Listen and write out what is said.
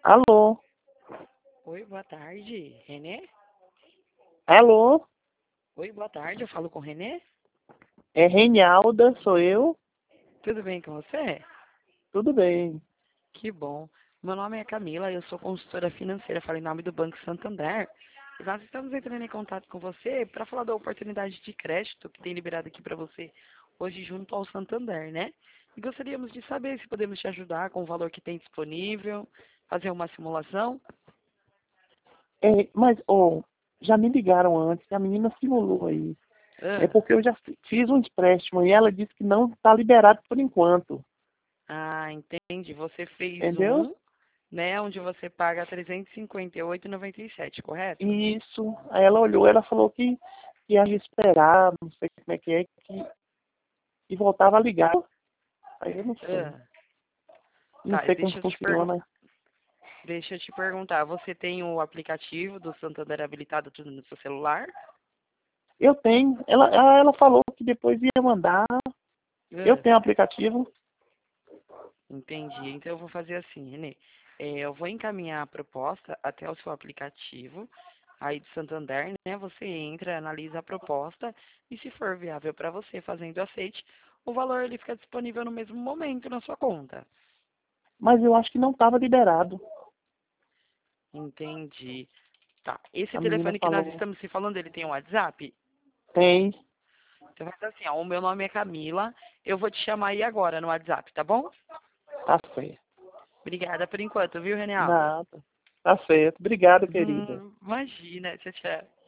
Alô? Oi, boa tarde, Renê? Alô? Oi, boa tarde, eu falo com o Renê? É Reinalda, sou eu? Tudo bem com você? Tudo bem. Que bom. Meu nome é Camila, eu sou consultora financeira, falo em nome do Banco Santander. E nós estamos entrando em contato com você para falar da oportunidade de crédito que tem liberado aqui para você hoje junto ao Santander, né? E gostaríamos de saber se podemos te ajudar com o valor que tem disponível, fazer uma simulação. Já me ligaram antes, a menina simulou aí. É Ah, porque eu já fiz um empréstimo e ela disse que não está liberado por enquanto. entendi. Você fez Entendeu? né, onde você paga 358,97, correto? Isso. Aí ela olhou, ela falou que ia esperar, não sei como é que voltava a ligar. Aí eu não sei. Ah, Não tá, sei como funciona. deixa eu te perguntar, você tem o aplicativo do Santander habilitado tudo no seu celular? Eu tenho. Ela falou que depois ia mandar. Eu Ah, tenho aplicativo. entendi. Então eu vou fazer assim, Renê. Eu vou encaminhar a proposta até o seu aplicativo aí do Santander, né? Você entra, analisa a proposta e se for viável para você fazendo aceite, o valor ele fica disponível no mesmo momento na sua conta. Mas eu acho que não estava liberado. Entendi. Tá. Esse A menina telefone que nós falou. estamos se falando, ele tem um WhatsApp? Tem. Então faz assim, ó, o meu nome é Camila, eu vou te chamar aí agora no WhatsApp, tá bom? Tá certo. Obrigada por enquanto, viu, Renialdo? Nada. Tá certo. Obrigado, querida. Imagina, tchau, tchau.